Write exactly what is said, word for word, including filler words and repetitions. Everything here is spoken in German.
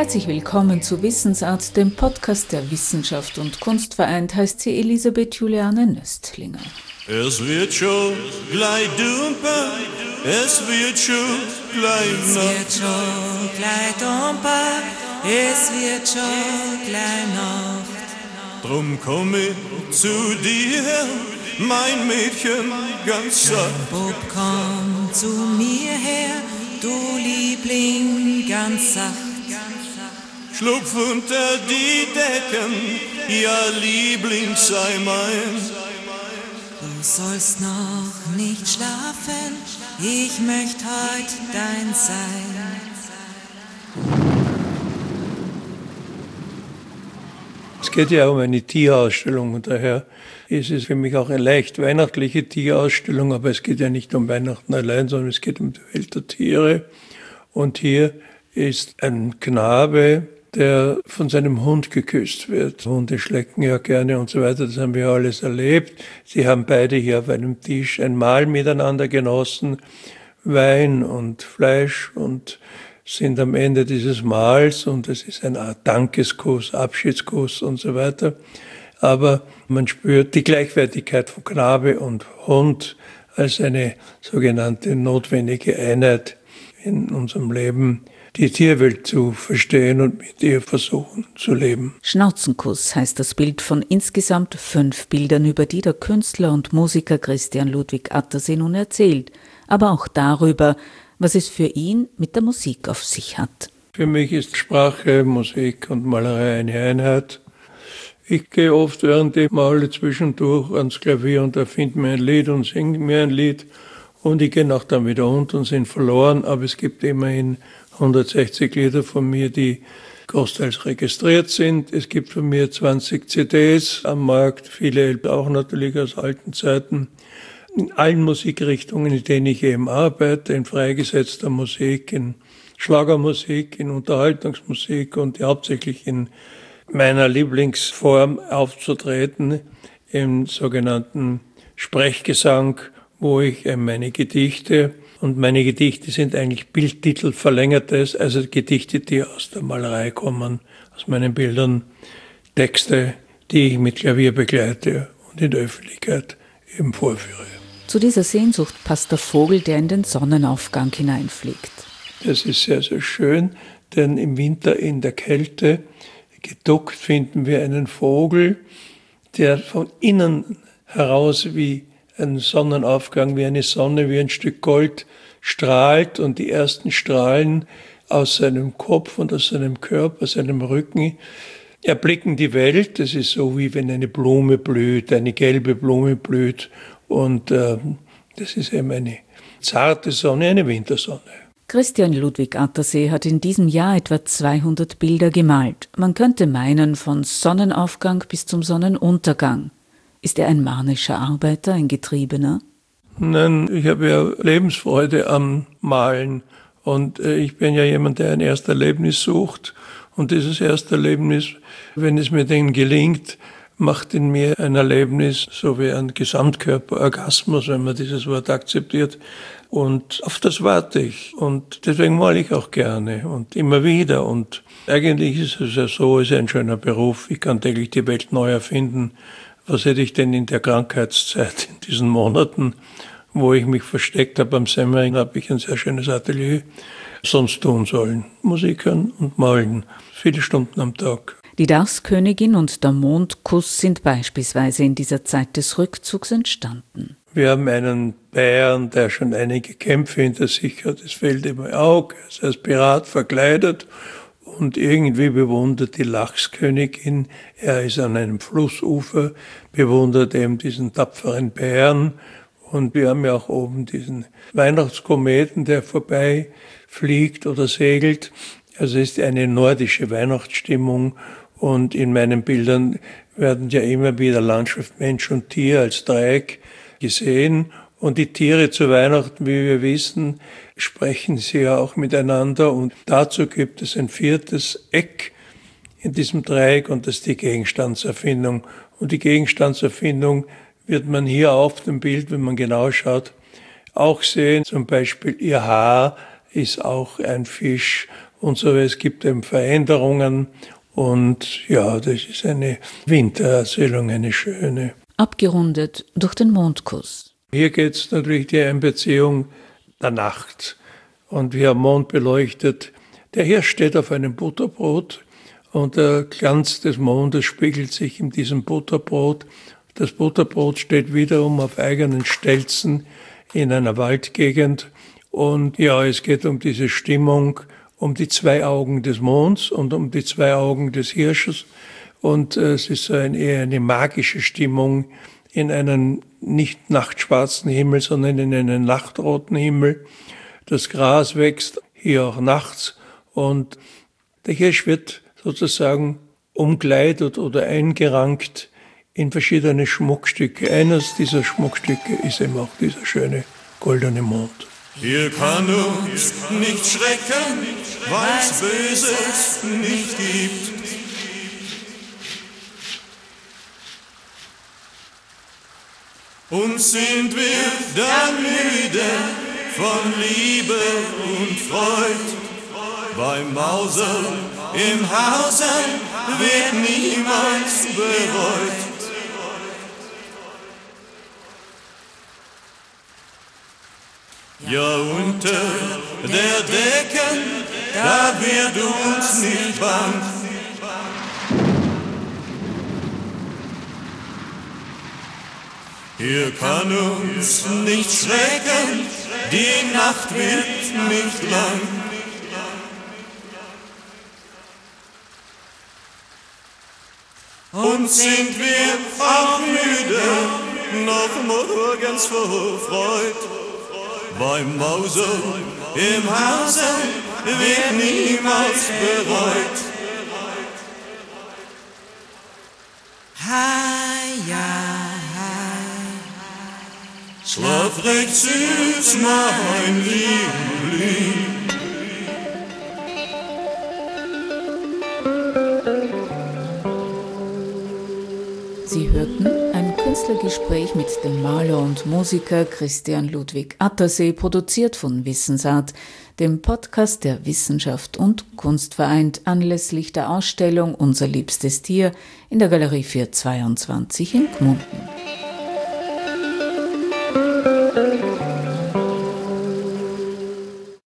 Herzlich willkommen zu Wissensart, dem Podcast der Wissenschaft und Kunst. Vereint heißt sie Elisabeth Juliane Nöstlinger. Es wird schon gleich dumper, es wird schon gleich Nacht. Es wird schon gleich dumper, es wird schon gleich Nacht. Drum komm ich zu dir, mein Mädchen, ganz sacht. Bub, komm zu mir her, du Liebling, ganz sacht. Schlupf unter die Decken, ja Liebling, sei mein. Du sollst noch nicht schlafen, ich möcht heut dein sein. Es geht ja um eine Tierausstellung und daher ist es für mich auch eine leicht weihnachtliche Tierausstellung, aber es geht ja nicht um Weihnachten allein, sondern es geht um die Welt der Tiere. Und hier ist ein Knabe, der von seinem Hund geküsst wird. Hunde schlecken ja gerne und so weiter, das haben wir alles erlebt. Sie haben beide hier auf einem Tisch ein Mahl miteinander genossen, Wein und Fleisch, und sind am Ende dieses Mahls, und es ist eine Art Dankeskuss, Abschiedskuss und so weiter. Aber man spürt die Gleichwertigkeit von Knabe und Hund als eine sogenannte notwendige Einheit in unserem Leben, die Tierwelt zu verstehen und mit ihr versuchen zu leben. Schnauzenkuss heißt das Bild von insgesamt fünf Bildern, über die der Künstler und Musiker Christian Ludwig Attersee nun erzählt, aber auch darüber, was es für ihn mit der Musik auf sich hat. Für mich ist Sprache, Musik und Malerei eine Einheit. Ich gehe oft während ich male zwischendurch ans Klavier und erfinde mir ein Lied und singe mir ein Lied. Und ich gehe auch dann wieder unten und sind verloren, aber es gibt immerhin hundertsechzig Lieder von mir, die großteils registriert sind. Es gibt von mir zwanzig C Ds am Markt, viele auch natürlich aus alten Zeiten. In allen Musikrichtungen, in denen ich eben arbeite, in freigesetzter Musik, in Schlagermusik, in Unterhaltungsmusik und hauptsächlich in meiner Lieblingsform aufzutreten, im sogenannten Sprechgesang, wo ich meine Gedichte, und meine Gedichte sind eigentlich Bildtitel verlängertes, also Gedichte, die aus der Malerei kommen, aus meinen Bildern, Texte, die ich mit Klavier begleite und in der Öffentlichkeit eben vorführe. Zu dieser Sehnsucht passt der Vogel, der in den Sonnenaufgang hineinfliegt. Das ist sehr, sehr schön, denn im Winter in der Kälte, geduckt, finden wir einen Vogel, der von innen heraus wie ein Sonnenaufgang, wie eine Sonne, wie ein Stück Gold strahlt, und die ersten Strahlen aus seinem Kopf und aus seinem Körper, aus seinem Rücken erblicken die Welt. Das ist so, wie wenn eine Blume blüht, eine gelbe Blume blüht, und äh, das ist eben eine zarte Sonne, eine Wintersonne. Christian Ludwig Attersee hat in diesem Jahr etwa zweihundert Bilder gemalt. Man könnte meinen, von Sonnenaufgang bis zum Sonnenuntergang. Ist er ein manischer Arbeiter, ein Getriebener? Nein, ich habe ja Lebensfreude am Malen, und äh, ich bin ja jemand, der ein Ersterlebnis sucht, und dieses Ersterlebnis, wenn es mir denn gelingt, macht in mir ein Erlebnis, so wie ein Gesamtkörperorgasmus, wenn man dieses Wort akzeptiert. Und auf das warte ich. Und deswegen male ich auch gerne und immer wieder. Und eigentlich ist es ja so, es ist ein schöner Beruf. Ich kann täglich die Welt neu erfinden. Was hätte ich denn in der Krankheitszeit, in diesen Monaten, wo ich mich versteckt habe am Semmering, habe ich ein sehr schönes Atelier, sonst tun sollen? Musik hören und malen. Viele Stunden am Tag. Die Darskönigin und der Mondkuss sind beispielsweise in dieser Zeit des Rückzugs entstanden. Wir haben einen Bären, der schon einige Kämpfe hinter sich hat. Es fällt ihm auf, er ist als Pirat verkleidet und irgendwie bewundert die Lachskönigin. Er ist an einem Flussufer, bewundert eben diesen tapferen Bären. Und wir haben ja auch oben diesen Weihnachtskometen, der vorbei fliegt oder segelt. Also es ist eine nordische Weihnachtsstimmung. Und in meinen Bildern werden ja immer wieder Landschaft, Mensch und Tier als Dreieck gesehen. Und die Tiere zu Weihnachten, wie wir wissen, sprechen sie ja auch miteinander. Und dazu gibt es ein viertes Eck in diesem Dreieck, und das ist die Gegenstandserfindung. Und die Gegenstandserfindung wird man hier auf dem Bild, wenn man genau schaut, auch sehen. Zum Beispiel ihr Haar ist auch ein Fisch und so. Es gibt eben Veränderungen und ja, das ist eine Wintererzählung, eine schöne. Abgerundet durch den Mondkuss. Hier geht es natürlich die Einbeziehung der Nacht und wie am Mond beleuchtet. Der Hirsch steht auf einem Butterbrot und der Glanz des Mondes spiegelt sich in diesem Butterbrot. Das Butterbrot steht wiederum auf eigenen Stelzen in einer Waldgegend. Und ja, es geht um diese Stimmung, um die zwei Augen des Monds und um die zwei Augen des Hirsches. Und äh, es ist so ein, eher eine magische Stimmung in einen nicht nachtschwarzen Himmel, sondern in einen nachtroten Himmel. Das Gras wächst hier auch nachts und der Hirsch wird sozusagen umkleidet oder eingerankt in verschiedene Schmuckstücke. Eines dieser Schmuckstücke ist eben auch dieser schöne goldene Mond. Hier kann uns nicht schrecken, weil's Böses nicht gibt. Und sind wir dann müde von Liebe und Freud. Beim Mauser im Hause wird niemals bereut. Ja, unter der Decke, da wird uns nicht bang. Hier kann uns nicht schrecken, die Nacht wird nicht lang. Und sind wir auch müde, noch morgens vor Freud. Beim Mauser im Hause wird niemals bereut. Hi, ja. Schlaf recht süß, mein Liebling. Sie hörten ein Künstlergespräch mit dem Maler und Musiker Christian Ludwig Attersee, produziert von Wissensart, dem Podcast der Wissenschaft und Kunst vereint, anlässlich der Ausstellung Unser liebstes Tier in der Galerie vierhundertzweiundzwanzig in Gmunden.